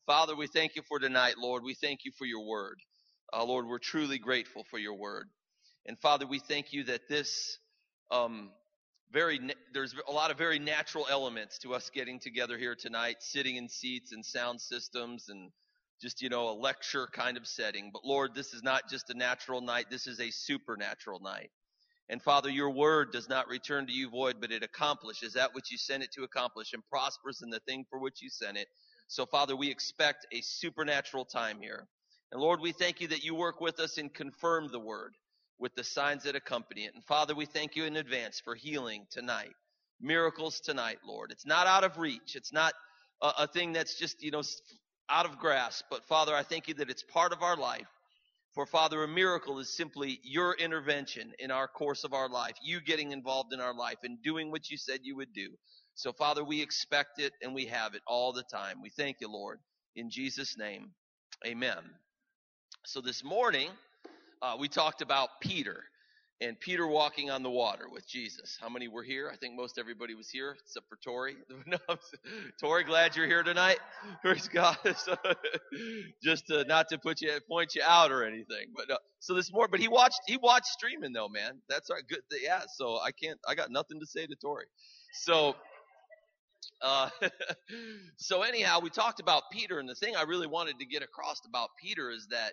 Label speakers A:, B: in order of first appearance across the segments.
A: Father, we thank you for tonight, Lord. We thank you for your word. Lord, we're truly grateful for your word. And Father, we thank you that this there's a lot of very natural elements to us getting together here tonight, sitting in seats and sound systems and just, a lecture kind of setting. But Lord, this is not just a natural night. This is a supernatural night. And Father, your word does not return to you void, but it accomplishes that which you sent it to accomplish and prospers in the thing for which you sent it. So Father, we expect a supernatural time here. And Lord, we thank you that you work with us and confirm the word with the signs that accompany it. And Father, we thank you in advance for healing tonight, miracles tonight, Lord. It's not out of reach. It's not a thing that's just, out of grasp. But Father, I thank you that it's part of our life. For Father, a miracle is simply your intervention in our course of our life, you getting involved in our life and doing what you said you would do. So Father, we expect it and we have it all the time. We thank you, Lord. In Jesus' name, amen. So this morning, we talked about Peter and Peter walking on the water with Jesus. How many were here? I think most everybody was here except for Tori. No, Tori, glad you're here tonight. Praise God. Just not to point you out or anything. But so this morning, but he watched streaming though, man. That's our good. Yeah. So I got nothing to say to Tori. So. So anyhow, we talked about Peter, and the thing I really wanted to get across about Peter is that,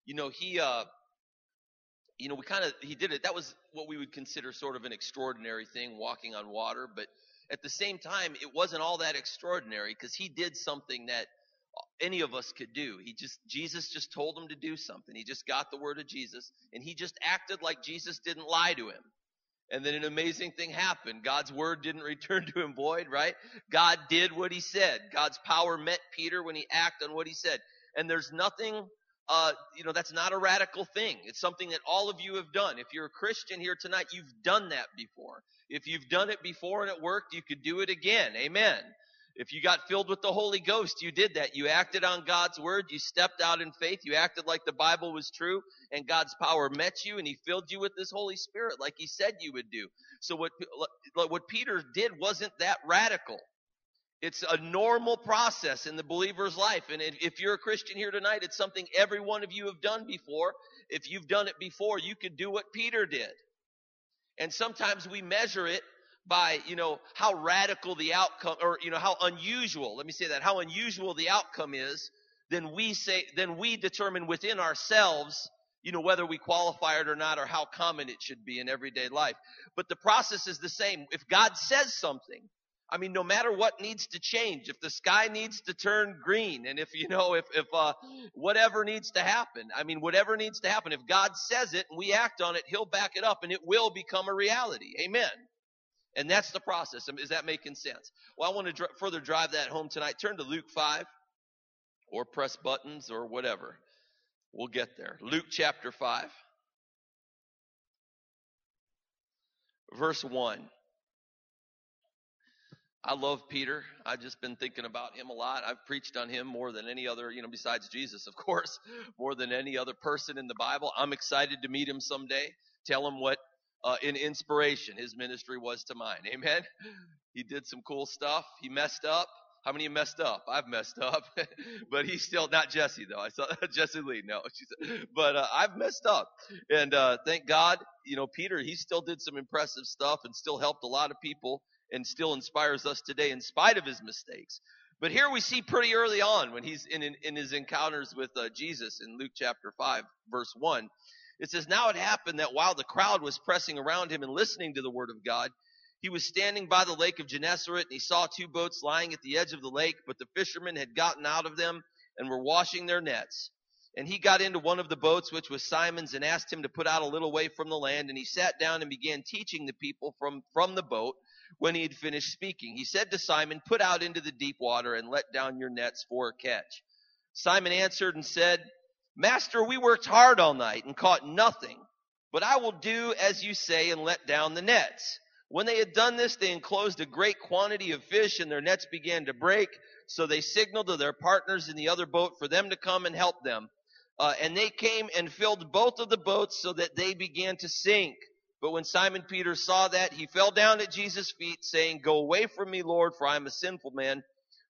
A: he did it. That was what we would consider sort of an extraordinary thing, walking on water. But at the same time, it wasn't all that extraordinary because he did something that any of us could do. Jesus just told him to do something. He just got the word of Jesus, and he just acted like Jesus didn't lie to him. And then an amazing thing happened. God's word didn't return to him void, right? God did what he said. God's power met Peter when he acted on what he said. And there's nothing, that's not a radical thing. It's something that all of you have done. If you're a Christian here tonight, you've done that before. If you've done it before and it worked, you could do it again. Amen. If you got filled with the Holy Ghost, you did that. You acted on God's word. You stepped out in faith. You acted like the Bible was true, and God's power met you, and he filled you with this Holy Spirit like he said you would do. So what Peter did wasn't that radical. It's a normal process in the believer's life. And if you're a Christian here tonight, it's something every one of you have done before. If you've done it before, you could do what Peter did. And sometimes we measure it by, how radical the outcome, or, how unusual, let me say that, how unusual the outcome is, then we determine within ourselves, whether we qualify it or not, or how common it should be in everyday life. But the process is the same. If God says something, no matter what needs to change, if the sky needs to turn green, and if whatever needs to happen, whatever needs to happen, if God says it and we act on it, he'll back it up and it will become a reality. Amen. And that's the process. Is that making sense? Well, I want to further drive that home tonight. Turn to Luke 5 or press buttons or whatever. We'll get there. Luke chapter 5, verse 1. I love Peter. I've just been thinking about him a lot. I've preached on him more than any other, besides Jesus, of course, more than any other person in the Bible. I'm excited to meet him someday. Tell him what in inspiration his ministry was to mine. Amen. He did some cool stuff. He messed up. How many of you messed up? I've messed up. But he's still not Jesse though. I saw Jesse Lee. No, but I've messed up. And thank God, Peter, he still did some impressive stuff and still helped a lot of people and still inspires us today in spite of his mistakes. But here we see pretty early on when he's in his encounters with Jesus in Luke chapter 5 verse 1. It says, now it happened that while the crowd was pressing around him and listening to the word of God, he was standing by the lake of Gennesaret, and he saw two boats lying at the edge of the lake, but the fishermen had gotten out of them and were washing their nets. And he got into one of the boats, which was Simon's, and asked him to put out a little way from the land. And he sat down and began teaching the people from the boat. When he had finished speaking, he said to Simon, put out into the deep water and let down your nets for a catch. Simon answered and said, Master, we worked hard all night and caught nothing, but I will do as you say and let down the nets. When they had done this, they enclosed a great quantity of fish, and their nets began to break. So they signaled to their partners in the other boat for them to come and help them. And they came and filled both of the boats so that they began to sink. But when Simon Peter saw that, he fell down at Jesus' feet, saying, Go away from me, Lord, for I am a sinful man.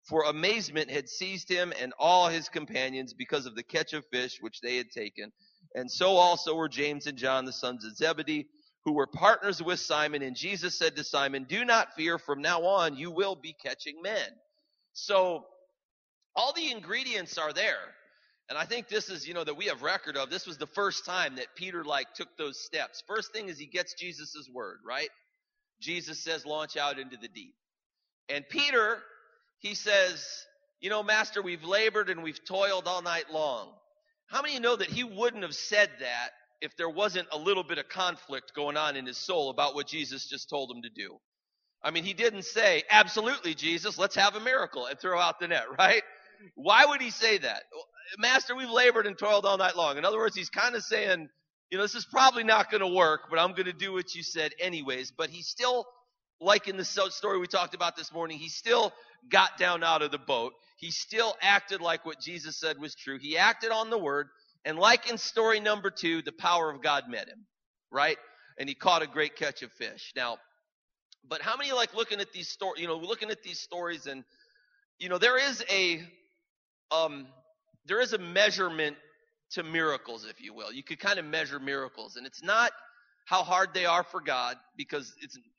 A: for amazement had seized him and all his companions because of the catch of fish which they had taken. And so also were James and John, the sons of Zebedee, who were partners with Simon. And Jesus said to Simon, do not fear, from now on you will be catching men. So all the ingredients are there. And I think this is, that we have record of. This was the first time that Peter took those steps. First thing is he gets Jesus' word, right? Jesus says, launch out into the deep. And Peter, he says, Master, we've labored and we've toiled all night long. How many of you know that he wouldn't have said that if there wasn't a little bit of conflict going on in his soul about what Jesus just told him to do? I mean, he didn't say, absolutely, Jesus, let's have a miracle and throw out the net, right? Why would he say that? Master, we've labored and toiled all night long. In other words, he's kind of saying, this is probably not going to work, but I'm going to do what you said anyways. But he still, like in the story we talked about this morning, he still got down out of the boat. He still acted like what Jesus said was true. He acted on the word. And like in story number 2, the power of God met him, right? And he caught a great catch of fish. Now, but how many looking at these stories, looking at these stories and, there is a measurement to miracles, if you will. You could kind of measure miracles, and it's not how hard they are for God, because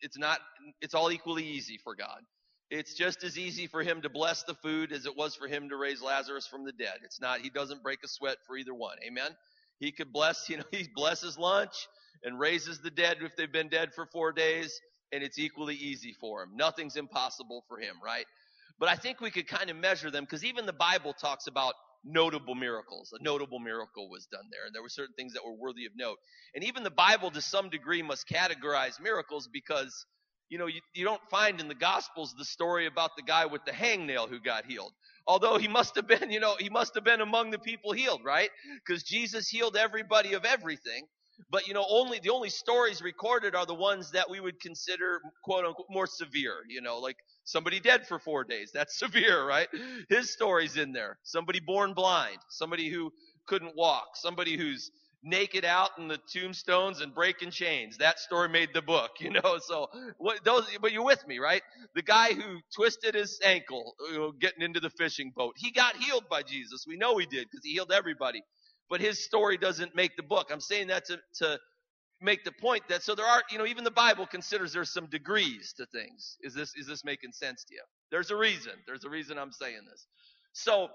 A: it's all equally easy for God. It's just as easy for him to bless the food as it was for him to raise Lazarus from the dead. He doesn't break a sweat for either one. Amen. He could bless, he blesses lunch and raises the dead if they've been dead for 4 days, and it's equally easy for him. Nothing's impossible for him, right? But I think we could kind of measure them, because even the Bible talks about notable miracles. A notable miracle was done there, and there were certain things that were worthy of note. And even the Bible, to some degree, must categorize miracles, because, you don't find in the Gospels the story about the guy with the hangnail who got healed. Although he must have been among the people healed, right? Because Jesus healed everybody of everything. But, the only stories recorded are the ones that we would consider, quote unquote, more severe, like somebody dead for 4 days. That's severe, right? His story's in there. Somebody born blind, somebody who couldn't walk, somebody who's naked out in the tombstones and breaking chains. That story made the book, so but you're with me, right? The guy who twisted his ankle, getting into the fishing boat, he got healed by Jesus. We know he did, because he healed everybody. But his story doesn't make the book. I'm saying that to make the point that, so there are, even the Bible considers there's some degrees to things. Is this making sense to you? There's a reason. There's a reason I'm saying this. So,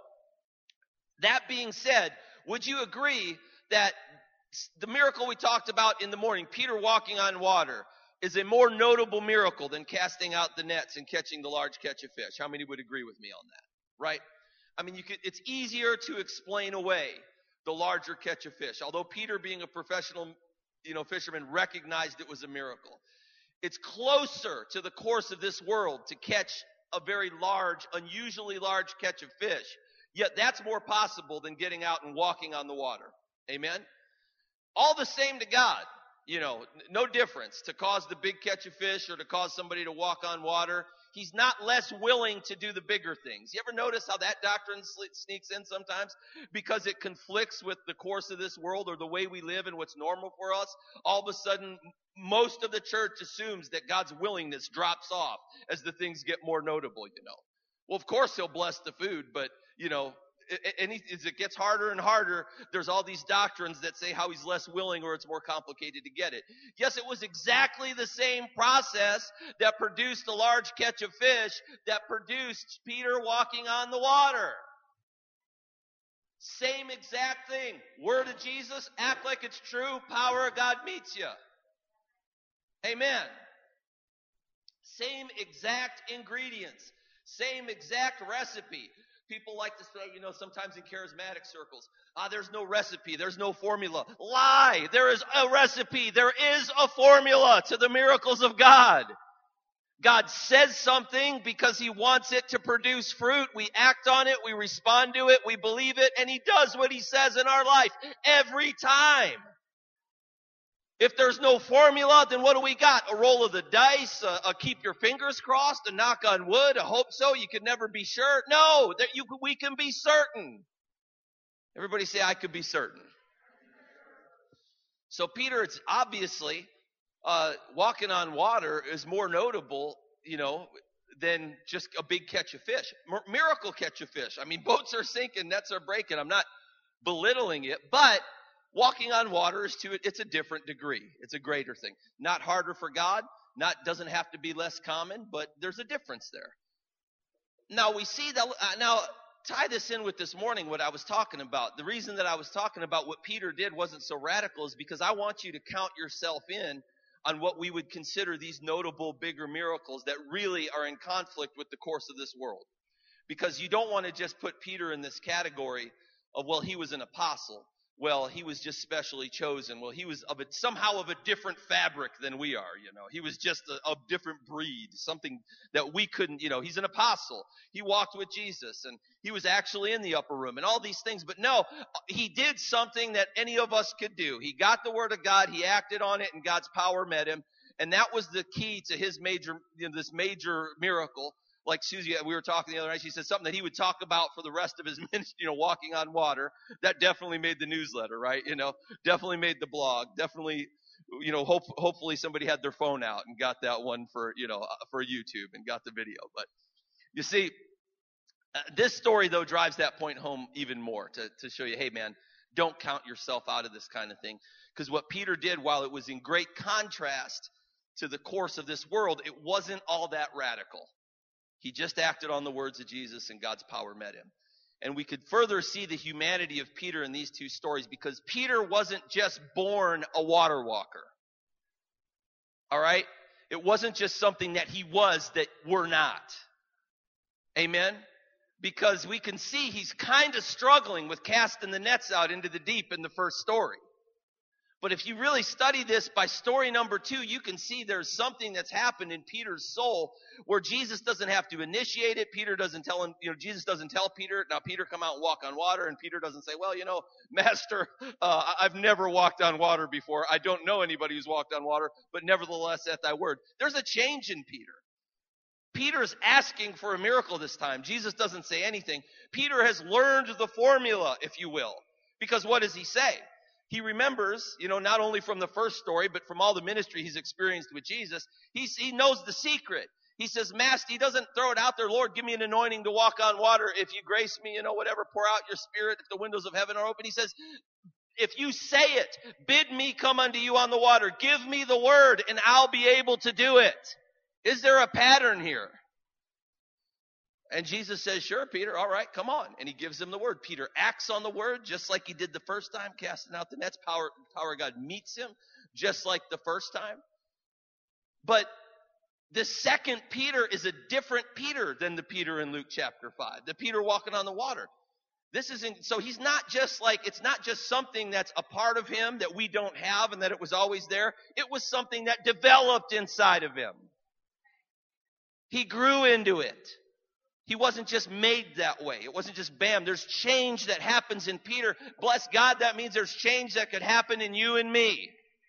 A: that being said, would you agree that the miracle we talked about in the morning, Peter walking on water, is a more notable miracle than casting out the nets and catching the large catch of fish? How many would agree with me on that? Right? I mean, it's easier to explain away the larger catch of fish. Although Peter, being a professional, fisherman, recognized it was a miracle. It's closer to the course of this world to catch a very large, unusually large catch of fish. Yet that's more possible than getting out and walking on the water. Amen? All the same to God. No difference to cause the big catch of fish or to cause somebody to walk on water. He's not less willing to do the bigger things. You ever notice how that doctrine sneaks in sometimes? Because it conflicts with the course of this world or the way we live and what's normal for us. All of a sudden, most of the church assumes that God's willingness drops off as the things get more notable, Well, of course he'll bless the food, but, as it gets harder and harder, there's all these doctrines that say how he's less willing or it's more complicated to get it. Yes, it was exactly the same process that produced a large catch of fish that produced Peter walking on the water. Same exact thing. Word of Jesus, act like it's true, power of God meets you. Amen. Same exact ingredients, same exact recipe. People like to say, sometimes in charismatic circles, there's no recipe, there's no formula. Lie! There is a recipe, there is a formula to the miracles of God. God says something because he wants it to produce fruit. We act on it, we respond to it, we believe it, and he does what he says in our life every time. If there's no formula, then what do we got? A roll of the dice, a keep your fingers crossed, a knock on wood, a hope so, you could never be sure. No, we can be certain. Everybody say, I could be certain. So Peter, it's obviously, walking on water is more notable, than just a big catch of fish. Miracle catch of fish. I mean, boats are sinking, nets are breaking. I'm not belittling it, but walking on water it's a different degree. It's a greater thing. Not harder for God, doesn't have to be less common, but there's a difference there. Now we see that, now tie this in with this morning, what I was talking about. The reason that I was talking about what Peter did wasn't so radical is because I want you to count yourself in on what we would consider these notable, bigger miracles that really are in conflict with the course of this world. Because you don't want to just put Peter in this category of, well, he was an apostle. Well, he was just specially chosen. Well, he was somehow of a different fabric than we are, He was just a different breed, something that we couldn't, he's an apostle. He walked with Jesus, and he was actually in the upper room, and all these things. But no, he did something that any of us could do. He got the word of God, he acted on it, and God's power met him. And that was the key to his this major miracle. Like Susie, we were talking the other night, she said something that he would talk about for the rest of his ministry, walking on water. That definitely made the newsletter, right? Definitely made the blog. Definitely, hopefully somebody had their phone out and got that one for YouTube and got the video. But you see, this story, though, drives that point home even more to show you, hey, man, don't count yourself out of this kind of thing. Because what Peter did, while it was in great contrast to the course of this world, it wasn't all that radical. He just acted on the words of Jesus, and God's power met him. And we could further see the humanity of Peter in these two stories, because Peter wasn't just born a water walker. All right? It wasn't just something that he was that we're not. Amen? Because we can see he's kind of struggling with casting the nets out into the deep in the first story. But if you really study this by story number 2, you can see there's something that's happened in Peter's soul where Jesus doesn't have to initiate it. Peter doesn't tell him, Jesus doesn't tell Peter, now Peter, come out and walk on water. And Peter doesn't say, well, Master, I've never walked on water before. I don't know anybody who's walked on water, but nevertheless at thy word. There's a change in Peter. Peter's asking for a miracle this time. Jesus doesn't say anything. Peter has learned the formula, if you will. Because what does he say? He remembers, not only from the first story, but from all the ministry he's experienced with Jesus, he knows the secret. He says, Master, he doesn't throw it out there, Lord, give me an anointing to walk on water. If you grace me, whatever, pour out your spirit if the windows of heaven are open. He says, if you say it, bid me come unto you on the water. Give me the word and I'll be able to do it. Is there a pattern here? And Jesus says, sure, Peter, all right, come on. And he gives him the word. Peter acts on the word just like he did the first time, casting out the nets. Power of God meets him just like the first time. But the second Peter is a different Peter than the Peter in Luke chapter 5. The Peter walking on the water. So he's not just it's not just something that's a part of him that we don't have and that it was always there. It was something that developed inside of him. He grew into it. He wasn't just made that way. It wasn't just bam. There's change that happens in Peter. Bless God, that means there's change that could happen in you and me.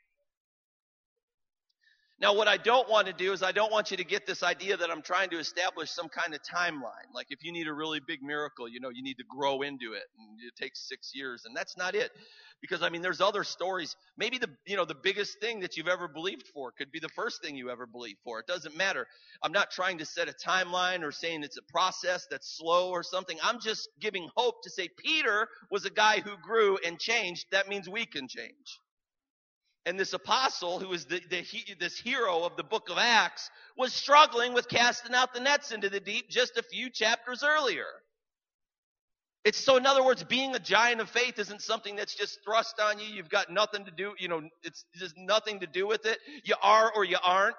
A: Now, what I don't want to do is I don't want you to get this idea that I'm trying to establish some kind of timeline. Like if you need a really big miracle, you need to grow into it. And it takes 6 years. And that's not it. Because, there's other stories. Maybe the biggest thing that you've ever believed for could be the first thing you ever believed for. It doesn't matter. I'm not trying to set a timeline or saying it's a process that's slow or something. I'm just giving hope to say Peter was a guy who grew and changed. That means we can change. And this apostle, who is this hero of the book of Acts, was struggling with casting out the nets into the deep just a few chapters earlier. So in other words, being a giant of faith isn't something that's just thrust on you. You've got nothing to do, it's just nothing to do with it. You are or you aren't,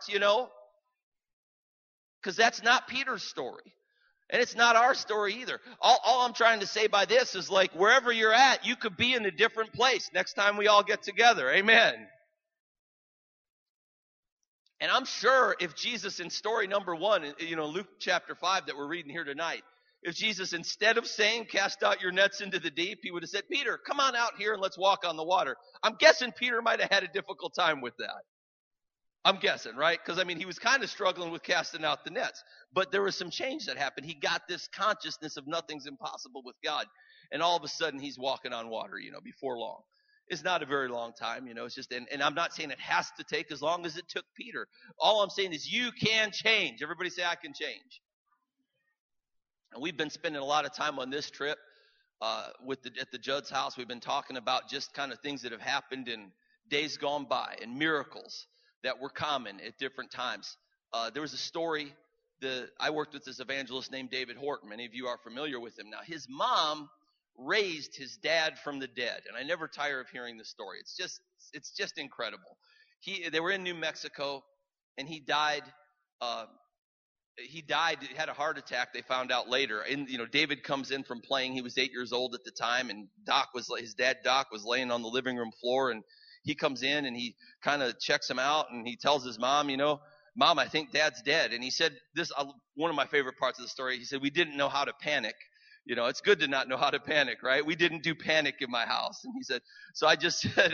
A: Because that's not Peter's story. And it's not our story either. All I'm trying to say by this is wherever you're at, you could be in a different place next time we all get together. Amen. And I'm sure if Jesus in story number 1, Luke chapter 5 that we're reading here tonight, if Jesus, instead of saying, cast out your nets into the deep, he would have said, Peter, come on out here and let's walk on the water. I'm guessing Peter might have had a difficult time with that. I'm guessing, right? Because, he was kind of struggling with casting out the nets. But there was some change that happened. He got this consciousness of nothing's impossible with God. And all of a sudden, he's walking on water, before long. It's not a very long time, it's just, and I'm not saying it has to take as long as it took Peter. All I'm saying is you can change. Everybody say, I can change. And we've been spending a lot of time on this trip at the Judd's house. We've been talking about just kind of things that have happened in days gone by and miracles that were common at different times. There was a story that I worked with this evangelist named David Horton. Many of you are familiar with him. Now, his mom raised his dad from the dead, and I never tire of hearing the story. It's just incredible. They were in New Mexico, and he died. He had a heart attack. They found out later. And David comes in from playing. He was 8 years old at the time, and his dad Doc was laying on the living room floor, and he comes in and he kind of checks him out, and he tells his mom, Mom, I think Dad's dead. And he said this, one of my favorite parts of the story. He said, we didn't know how to panic. It's good to not know how to panic, right? We didn't do panic in my house. And he said, so I just said,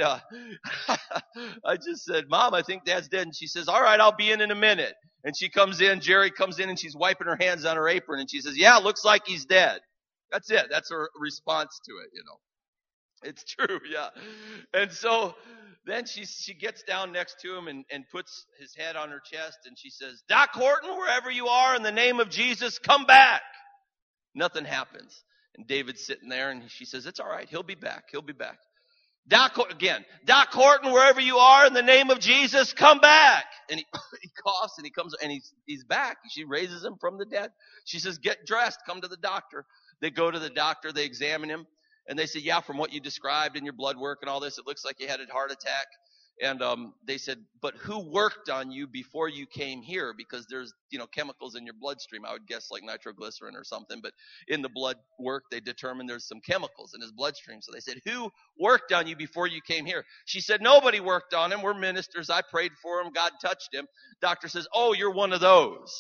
A: Mom, I think Dad's dead. And she says, all right, I'll be in a minute. And she comes in, Jerry comes in, and she's wiping her hands on her apron. And she says, yeah, looks like he's dead. That's it. That's her response to it, It's true, yeah. And so then she gets down next to him and puts his head on her chest, and she says, Doc Horton, wherever you are, in the name of Jesus, come back. Nothing happens. And David's sitting there, and she says, it's all right. He'll be back. He'll be back. Doc Horton, wherever you are, in the name of Jesus, come back. And he coughs, and he comes, and he's back. She raises him from the dead. She says, get dressed. Come to the doctor. They go to the doctor. They examine him. And they say, yeah, from what you described in your blood work and all this, it looks like you had a heart attack. And they said, but who worked on you before you came here? Because there's, chemicals in your bloodstream. I would guess like nitroglycerin or something. But in the blood work, they determined there's some chemicals in his bloodstream. So they said, who worked on you before you came here? She said, nobody worked on him. We're ministers. I prayed for him. God touched him. Doctor says, oh, you're one of those,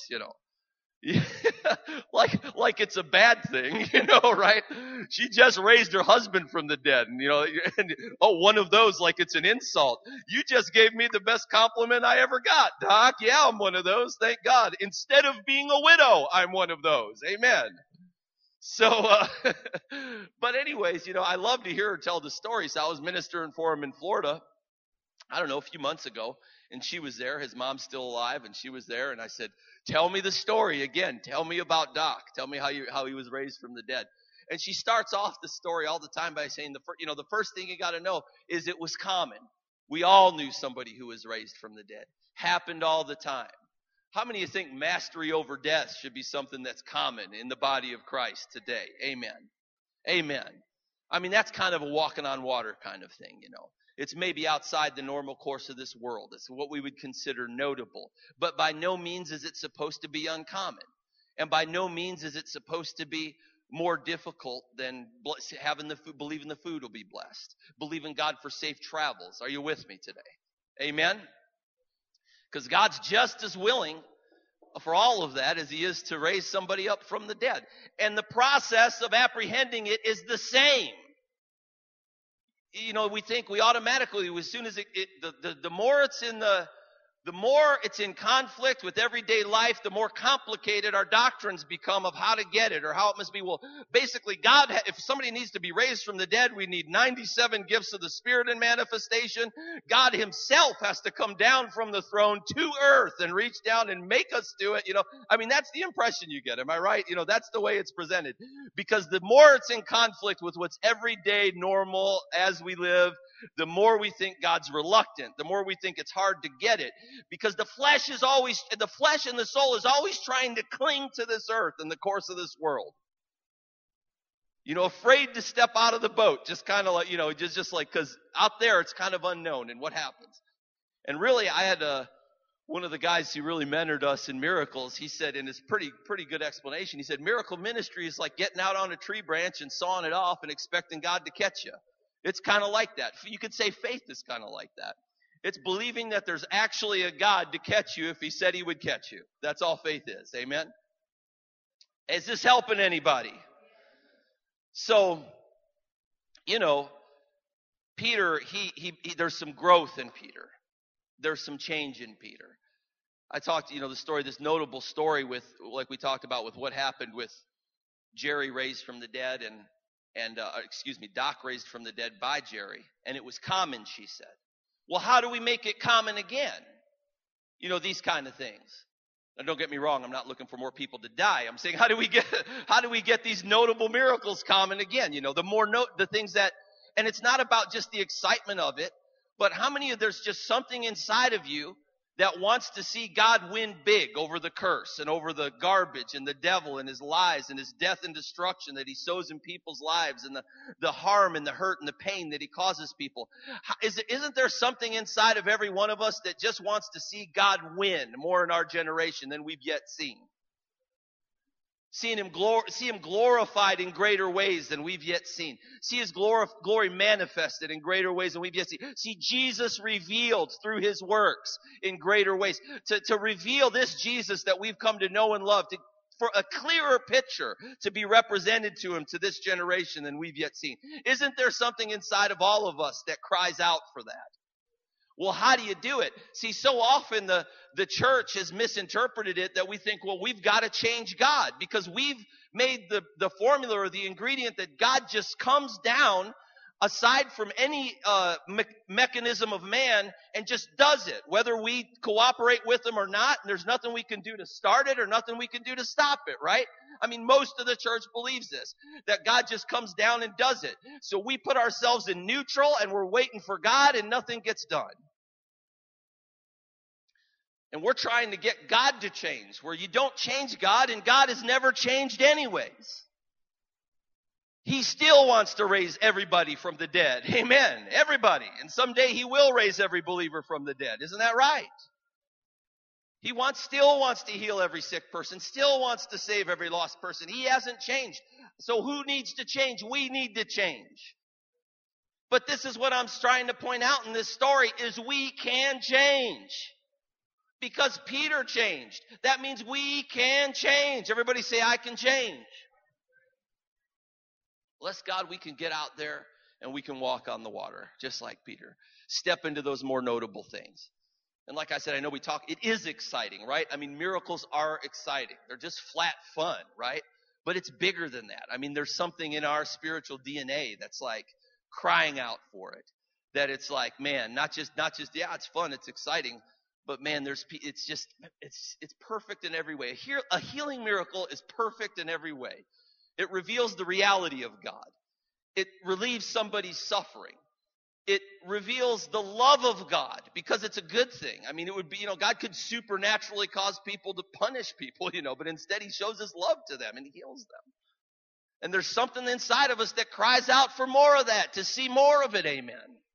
A: like it's a bad thing, right? She just raised her husband from the dead, and one of those, like it's an insult. You just gave me the best compliment I ever got, Doc. Yeah, I'm one of those. Thank God. Instead of being a widow, I'm one of those. Amen. So, but anyways, I love to hear her tell the stories. I was ministering for him in Florida, I don't know, a few months ago, and she was there. His mom's still alive, and she was there, and I said, tell me the story again. Tell me about Doc. Tell me how he was raised from the dead. And she starts off the story all the time by saying, the first thing you got to know is it was common. We all knew somebody who was raised from the dead. Happened all the time. How many of you think mastery over death should be something that's common in the body of Christ today? Amen. Amen. I mean, that's kind of a walking on water kind of thing, It's maybe outside the normal course of this world. It's what we would consider notable. But by no means is it supposed to be uncommon. And by no means is it supposed to be more difficult than believing the food will be blessed. Believing God for safe travels. Are you with me today? Amen? Because God's just as willing for all of that as he is to raise somebody up from the dead. And the process of apprehending it is the same. We automatically, as soon as the more it's in conflict with everyday life, the more complicated our doctrines become of how to get it or how it must be. Well, basically, if somebody needs to be raised from the dead, we need 97 gifts of the Spirit in manifestation. God himself has to come down from the throne to earth and reach down and make us do it. That's the impression you get. Am I right? That's the way it's presented. Because the more it's in conflict with what's everyday normal as we live, the more we think God's reluctant, the more we think it's hard to get it. Because the flesh and the soul is always trying to cling to this earth in the course of this world. Afraid to step out of the boat, just kind of like, just like, because out there it's kind of unknown and what happens. And really, I had one of the guys who really mentored us in miracles, he said, in his pretty good explanation, he said, miracle ministry is like getting out on a tree branch and sawing it off and expecting God to catch you. It's kind of like that. You could say faith is kind of like that. It's believing that there's actually a God to catch you if he said he would catch you. That's all faith is. Amen? Is this helping anybody? So, Peter, there's some growth in Peter. There's some change in Peter. I talked, this notable story with, like we talked about with what happened with Jerry raised from the dead, and and Doc raised from the dead by Jerry, and it was common, she said. Well, how do we make it common again? These kind of things. Now, don't get me wrong, I'm not looking for more people to die. I'm saying, how do we get these notable miracles common again? The things that, and it's not about just the excitement of it, but how many of there's just something inside of you that wants to see God win big over the curse and over the garbage and the devil and his lies and his death and destruction that he sows in people's lives and the harm and the hurt and the pain that he causes people. Isn't there something inside of every one of us that just wants to see God win more in our generation than we've yet seen? See him glorified in greater ways than we've yet seen. See his glory manifested in greater ways than we've yet seen. See Jesus revealed through his works in greater ways. To reveal this Jesus that we've come to know and love, for a clearer picture to be represented to him to this generation than we've yet seen. Isn't there something inside of all of us that cries out for that? Well, how do you do it? See, so often the church has misinterpreted it that we think, well, we've got to change God because we've made the formula or the ingredient that God just comes down aside from any mechanism of man and just does it, whether we cooperate with him or not. And there's nothing we can do to start it or nothing we can do to stop it, right? I mean, most of the church believes this, that God just comes down and does it. So we put ourselves in neutral and we're waiting for God and nothing gets done. And we're trying to get God to change, where you don't change God, and God has never changed anyways. He still wants to raise everybody from the dead. Amen. Everybody. And someday he will raise every believer from the dead. Isn't that right? He still wants to heal every sick person, still wants to save every lost person. He hasn't changed. So who needs to change? We need to change. But this is what I'm trying to point out in this story, is we can change. Because Peter changed. That means we can change. Everybody say, I can change. Bless God, we can get out there and we can walk on the water, just like Peter. Step into those more notable things. And like I said, I know it is exciting, right? I mean, miracles are exciting. They're just flat fun, right? But it's bigger than that. I mean, there's something in our spiritual DNA that's like crying out for it. That it's like, man, not just, yeah, it's fun, it's exciting. But man, it's perfect in every way. A healing miracle is perfect in every way. It reveals the reality of God. It relieves somebody's suffering. It reveals the love of God because it's a good thing. I mean, it would be, God could supernaturally cause people to punish people, but instead he shows his love to them and he heals them. And there's something inside of us that cries out for more of that, to see more of it. Amen.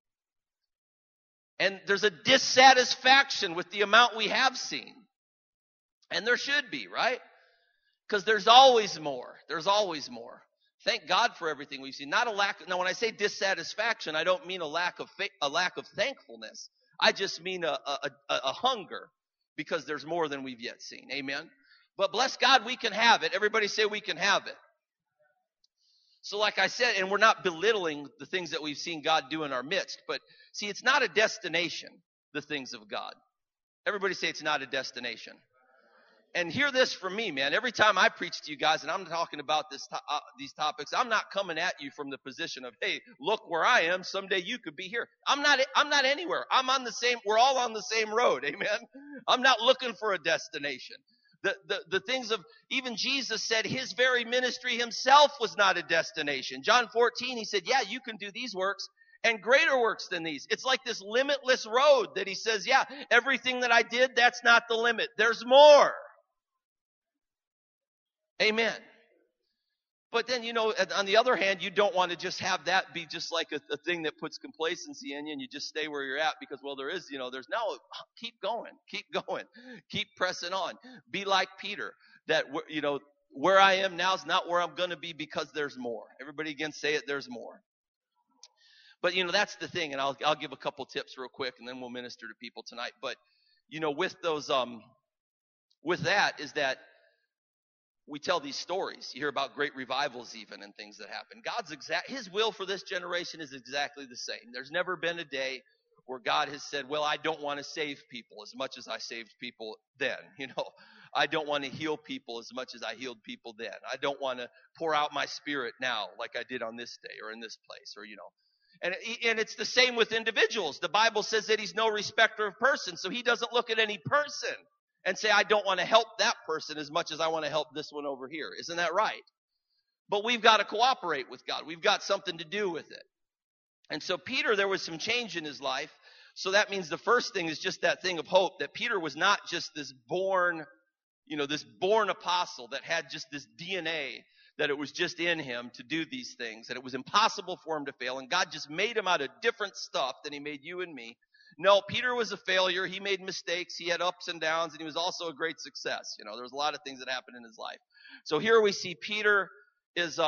A: And there's a dissatisfaction with the amount we have seen. And there should be, right? Because there's always more. There's always more. Thank God for everything we've seen. Not a lack. Now, when I say dissatisfaction, I don't mean a lack of thankfulness. I just mean a hunger, because there's more than we've yet seen. Amen. But bless God, we can have it. Everybody say we can have it. So like I said, and we're not belittling the things that we've seen God do in our midst, but see, it's not a destination, the things of God. Everybody say it's not a destination. And hear this from me, man. Every time I preach to you guys, and I'm talking about these topics, I'm not coming at you from the position of, hey, look where I am. Someday you could be here. I'm not anywhere. We're all on the same road. Amen. I'm not looking for a destination. The things of, even Jesus said his very ministry himself was not a destination. John 14, he said, yeah, you can do these works and greater works than these. It's like this limitless road that he says, yeah, everything that I did, that's not the limit. There's more. Amen. But then, on the other hand, you don't want to just have that be just like a thing that puts complacency in you and you just stay where you're at because, well, there's no, keep going, keep pressing on. Be like Peter, that, where I am now is not where I'm going to be because there's more. Everybody again say it, there's more. But, that's the thing, and I'll give a couple tips real quick and then we'll minister to people tonight. But, with that is that we tell these stories. You hear about great revivals even and things that happen. His will for this generation is exactly the same. There's never been a day where God has said, well, I don't want to save people as much as I saved people then. I don't want to heal people as much as I healed people then. I don't want to pour out my spirit now like I did on this day or in this place or, And it's the same with individuals. The Bible says that he's no respecter of persons. So he doesn't look at any person and say, I don't want to help that person as much as I want to help this one over here. Isn't that right? But we've got to cooperate with God. We've got something to do with it. And so Peter, there was some change in his life. So that means the first thing is just that thing of hope, that Peter was not just this born apostle that had just this DNA, that it was just in him to do these things, that it was impossible for him to fail, and God just made him out of different stuff than he made you and me. No, Peter was a failure. He made mistakes. He had ups and downs, and he was also a great success. There was a lot of things that happened in his life. So here we see Peter is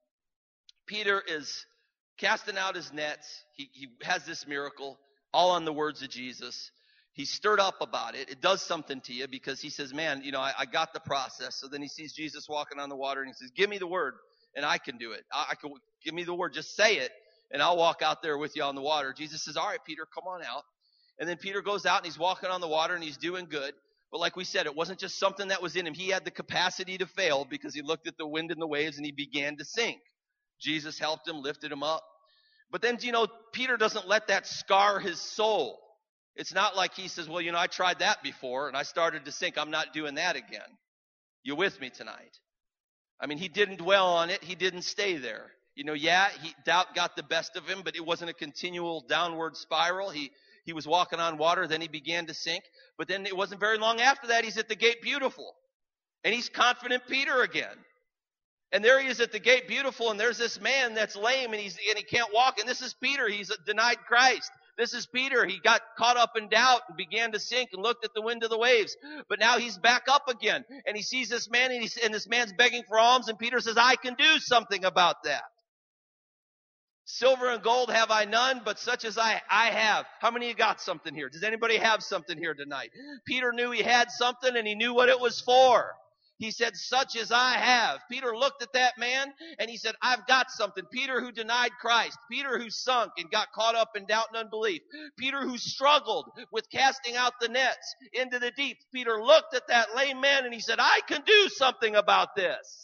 A: casting out his nets. He has this miracle, all on the words of Jesus. He's stirred up about it. It does something to you because he says, man, I got the process. So then he sees Jesus walking on the water and he says, give me the word and I can do it. Give me the word. Just say it and I'll walk out there with you on the water. Jesus says, all right, Peter, come on out. And then Peter goes out and he's walking on the water and he's doing good. But like we said, it wasn't just something that was in him. He had the capacity to fail because he looked at the wind and the waves and he began to sink. Jesus helped him, lifted him up. But then, Peter doesn't let that scar his soul. It's not like he says, well, I tried that before and I started to sink. I'm not doing that again. You with me tonight? I mean, he didn't dwell on it. He didn't stay there. Doubt got the best of him, but it wasn't a continual downward spiral. He was walking on water, then he began to sink. But then it wasn't very long after that, he's at the gate beautiful. And he's confident Peter again. And there he is at the gate beautiful, and there's this man that's lame and he can't walk. And this is Peter. He's denied Christ. This is Peter. He got caught up in doubt and began to sink and looked at the wind of the waves. But now he's back up again. And he sees this man and this man's begging for alms. And Peter says, I can do something about that. Silver and gold have I none, but such as I have. How many of you got something here? Does anybody have something here tonight? Peter knew he had something and he knew what it was for. He said, such as I have. Peter looked at that man and he said, I've got something. Peter who denied Christ. Peter who sunk and got caught up in doubt and unbelief. Peter who struggled with casting out the nets into the deep. Peter looked at that lame man and he said, I can do something about this.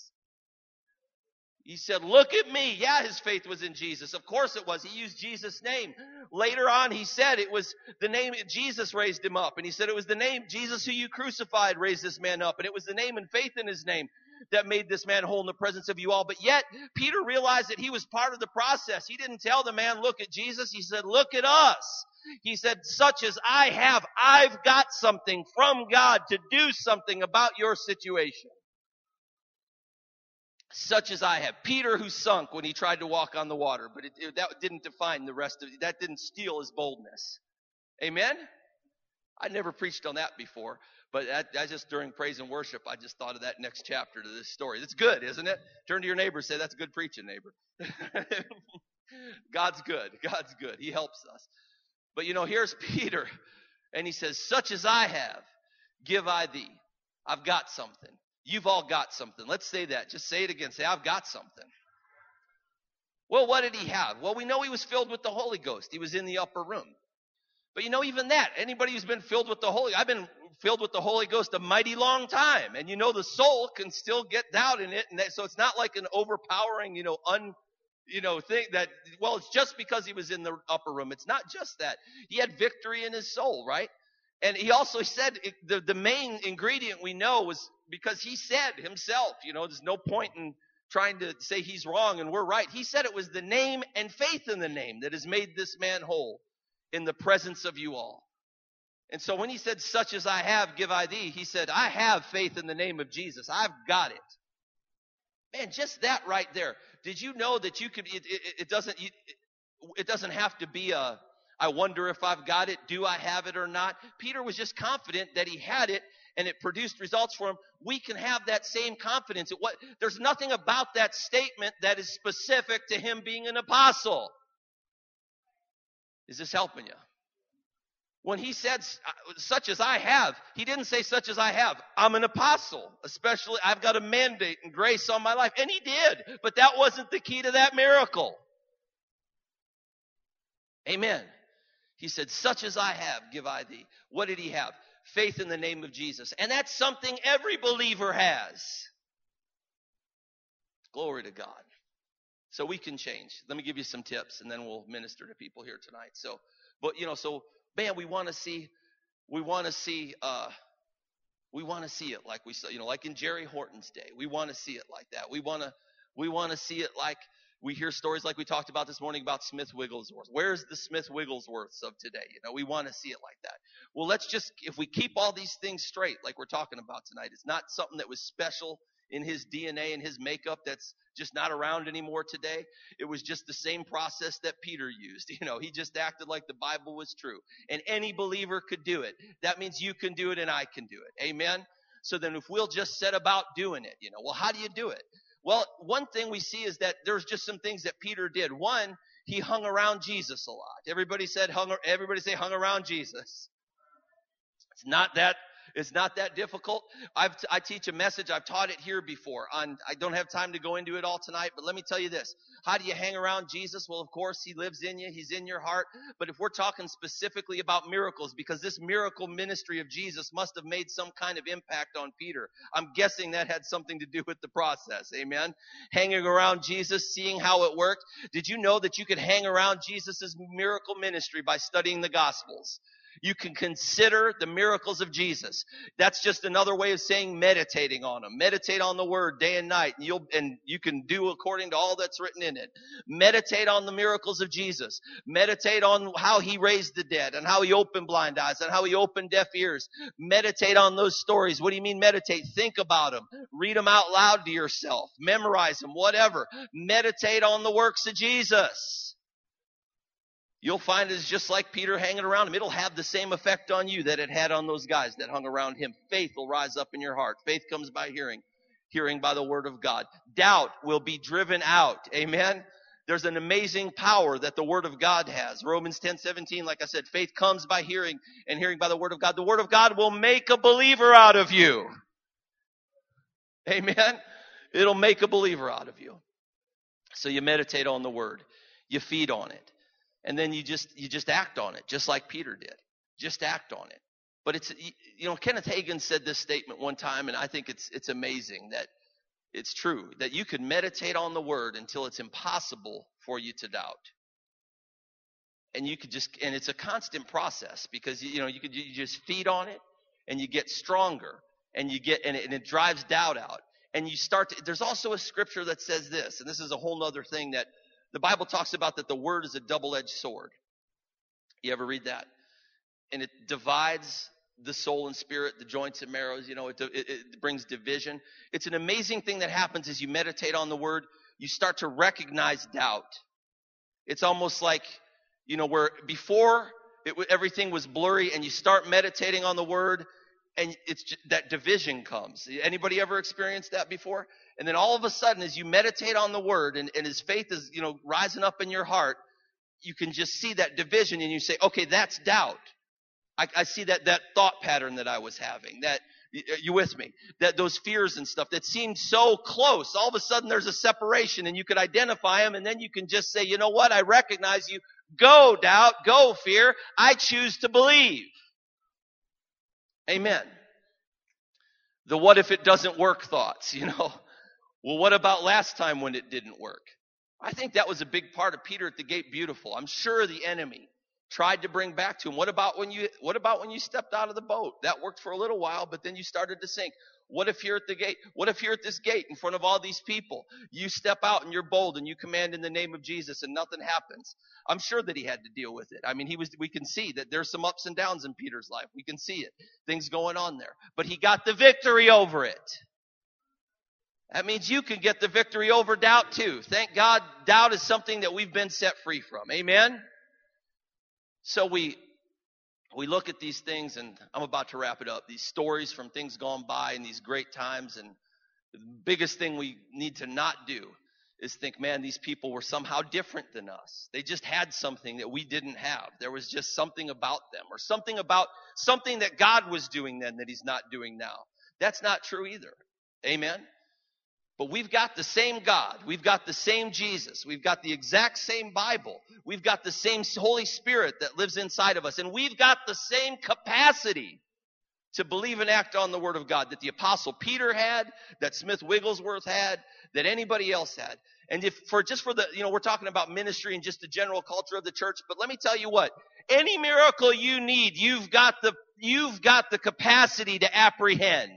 A: He said, look at me. Yeah, his faith was in Jesus. Of course it was. He used Jesus' name. Later on, he said it was the name Jesus raised him up. And he said it was the name Jesus who you crucified raised this man up. And it was the name and faith in his name that made this man whole in the presence of you all. But yet, Peter realized that he was part of the process. He didn't tell the man, look at Jesus. He said, look at us. He said, such as I have, I've got something from God to do something about your situation. Such as I have. Peter who sunk when he tried to walk on the water, but that didn't define the rest of it. That didn't steal his boldness. Amen? I never preached on that before, but I just during praise and worship, I just thought of that next chapter to this story. It's good, isn't it? Turn to your neighbor and say, that's good preaching, neighbor. God's good. God's good. He helps us. But here's Peter, and he says, such as I have, give I thee. I've got something. You've all got something. Let's say that. Just say it again. Say, I've got something. Well, what did he have? Well, we know he was filled with the Holy Ghost. He was in the upper room. But even that, anybody who's been filled with the I've been filled with the Holy Ghost a mighty long time. And the soul can still get doubt in it. And so it's not like an overpowering, thing that, well, it's just because he was in the upper room. It's not just that. He had victory in his soul, right? And he also said the main ingredient we know was because he said himself, there's no point in trying to say he's wrong and we're right. He said it was the name and faith in the name that has made this man whole in the presence of you all. And so when he said, such as I have, give I thee, he said, I have faith in the name of Jesus. I've got it. Man, just that right there. Did you know that you could, it doesn't have to be I wonder if I've got it. Do I have it or not? Peter was just confident that he had it and it produced results for him. We can have that same confidence. There's nothing about that statement that is specific to him being an apostle. Is this helping you? When he said, such as I have, he didn't say such as I have. I'm an apostle. Especially, I've got a mandate and grace on my life. And he did. But that wasn't the key to that miracle. Amen. He said, such as I have, give I thee. What did he have? faith in the name of Jesus. And that's something every believer has. Glory to God. So we can change. Let me give you some tips, and then we'll minister to people here tonight. So man, we want to see it like we saw, like in Jerry Horton's day. We want to see it like that. We want to see it like we hear stories like we talked about this morning about Smith Wigglesworth. Where's the Smith Wigglesworths of today? We want to see it like that. Well, if we keep all these things straight, like we're talking about tonight, it's not something that was special in his DNA and his makeup that's just not around anymore today. It was just the same process that Peter used. He just acted like the Bible was true. And any believer could do it. That means you can do it and I can do it. Amen? So then if we'll just set about doing it, well, how do you do it? Well, one thing we see is that there's just some things that Peter did. One, he hung around Jesus a lot. Everybody say hung around Jesus. It's not that difficult. I teach a message. I've taught it here before. I don't have time to go into it all tonight, but let me tell you this. How do you hang around Jesus? Well, of course, he lives in you. He's in your heart. But if we're talking specifically about miracles, because this miracle ministry of Jesus must have made some kind of impact on Peter. I'm guessing that had something to do with the process. Amen. Hanging around Jesus, seeing how it worked. Did you know that you could hang around Jesus' miracle ministry by studying the Gospels? You can consider the miracles of Jesus. That's just another way of saying meditating on them. Meditate on the Word day and night, and you can do according to all that's written in it. Meditate on the miracles of Jesus. Meditate on how he raised the dead and how he opened blind eyes and how he opened deaf ears. Meditate on those stories. What do you mean meditate? Think about them. Read them out loud to yourself. Memorize them, whatever. Meditate on the works of Jesus. You'll find it's just like Peter hanging around him. It'll have the same effect on you that it had on those guys that hung around him. Faith will rise up in your heart. Faith comes by hearing, hearing by the word of God. Doubt will be driven out. Amen? There's an amazing power that the word of God has. Romans 10:17, like I said, faith comes by hearing and hearing by the word of God. The word of God will make a believer out of you. Amen? It'll make a believer out of you. So you meditate on the word. You feed on it. And then you just act on it, just like Peter did. Just act on it. But it's, Kenneth Hagin said this statement one time, and I think it's amazing that it's true, that you can meditate on the word until it's impossible for you to doubt. And and it's a constant process because, you just feed on it and you get stronger and it drives doubt out. And there's also a scripture that says this, and this is a whole other thing that the Bible talks about, that the word is a double-edged sword. You ever read that? And it divides the soul and spirit, the joints and marrows. It brings division. It's an amazing thing that happens as you meditate on the word. You start to recognize doubt. It's almost like, where before everything was blurry, and you start meditating on the word, and that division comes. Anybody ever experienced that before? And then all of a sudden, as you meditate on the word and as faith is, rising up in your heart, you can just see that division and you say, okay, that's doubt. I see that thought pattern that I was having. That, you with me? That those fears and stuff that seemed so close, all of a sudden there's a separation and you could identify them, and then you can just say, you know what? I recognize you. Go doubt, go fear. I choose to believe. Amen. The what if it doesn't work thoughts, Well, what about last time when it didn't work? I think that was a big part of Peter at the gate. Beautiful. I'm sure the enemy tried to bring back to him. What about when you stepped out of the boat? That worked for a little while, but then you started to sink. What if you're at the gate? What if you're at this gate in front of all these people? You step out and you're bold and you command in the name of Jesus and nothing happens. I'm sure that he had to deal with it. I mean, we can see that there's some ups and downs in Peter's life. We can see it. Things going on there. But he got the victory over it. That means you can get the victory over doubt too. Thank God, doubt is something that we've been set free from. Amen? So we look at these things, and I'm about to wrap it up. These stories from things gone by and these great times, and the biggest thing we need to not do is think, man, these people were somehow different than us. They just had something that we didn't have. There was just something about them, or something that God was doing then that he's not doing now. That's not true either. Amen? But we've got the same God. We've got the same Jesus. We've got the exact same Bible. We've got the same Holy Spirit that lives inside of us. And we've got the same capacity to believe and act on the Word of God that the Apostle Peter had, that Smith Wigglesworth had, that anybody else had. And we're talking about ministry and just the general culture of the church, but let me tell you what, any miracle you need, you've got the capacity to apprehend.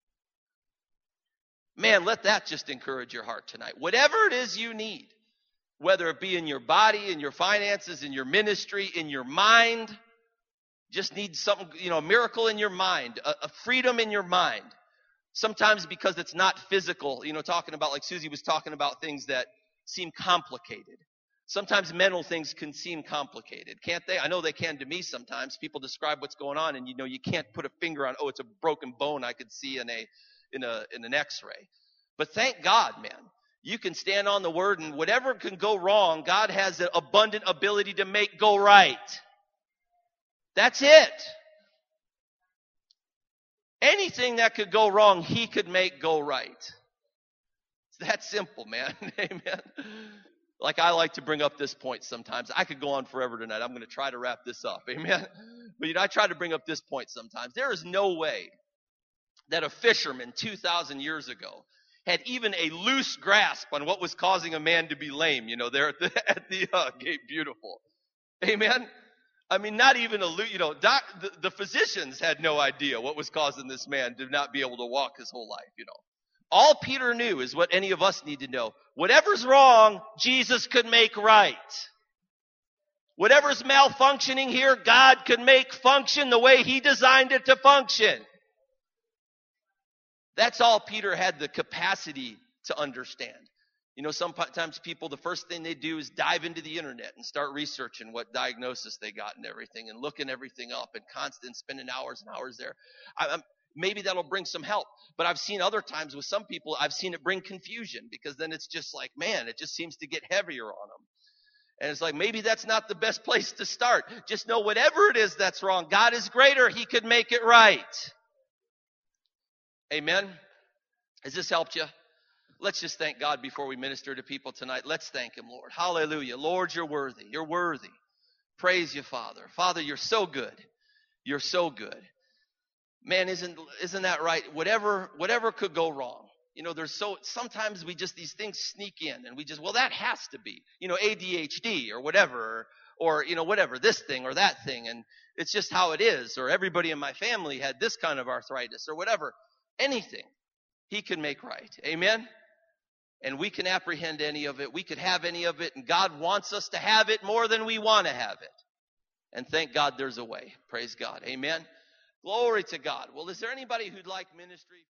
A: Man, let that just encourage your heart tonight. Whatever it is you need, whether it be in your body, in your finances, in your ministry, in your mind, just need something, a miracle in your mind, a freedom in your mind. Sometimes because it's not physical, talking about, like Susie was talking about, things that seem complicated. Sometimes mental things can seem complicated, can't they? I know they can to me sometimes. People describe what's going on and you can't put a finger on, it's a broken bone I could see in an x-ray. But thank God, man, you can stand on the Word, and whatever can go wrong, God has the abundant ability to make go right. That's it. Anything that could go wrong, He could make go right. It's that simple, man. Amen. Like I like to bring up this point sometimes. I could go on forever tonight. I'm going to try to wrap this up. Amen. But I try to bring up this point sometimes. There is no way that a fisherman 2,000 years ago had even a loose grasp on what was causing a man to be lame, there at the Gate Beautiful. Amen. I mean, not even the physicians had no idea what was causing this man to not be able to walk his whole life, All Peter knew is what any of us need to know. Whatever's wrong, Jesus could make right. Whatever's malfunctioning here, God could make function the way He designed it to function. That's all Peter had the capacity to understand. Sometimes people, the first thing they do is dive into the internet and start researching what diagnosis they got and everything, and looking everything up and spending hours and hours there. Maybe that'll bring some help. But I've seen other times with some people, I've seen it bring confusion, because then it's just like, man, it just seems to get heavier on them. And it's like, maybe that's not the best place to start. Just know whatever it is that's wrong, God is greater. He could make it right. Amen. Has this helped you? Let's just thank God before we minister to people tonight. Let's thank Him, Lord. Hallelujah. Lord, You're worthy. You're worthy. Praise You, Father. Father, You're so good. You're so good. Man, isn't that right? Whatever could go wrong. Sometimes these things sneak in and we just, that has to be, ADHD or whatever, or whatever, this thing or that thing. And it's just how it is. Or everybody in my family had this kind of arthritis or whatever. Anything He can make right. Amen. And we can apprehend any of it. We could have any of it. And God wants us to have it more than we want to have it. And thank God there's a way. Praise God. Amen. Glory to God. Well, is there anybody who'd like ministry?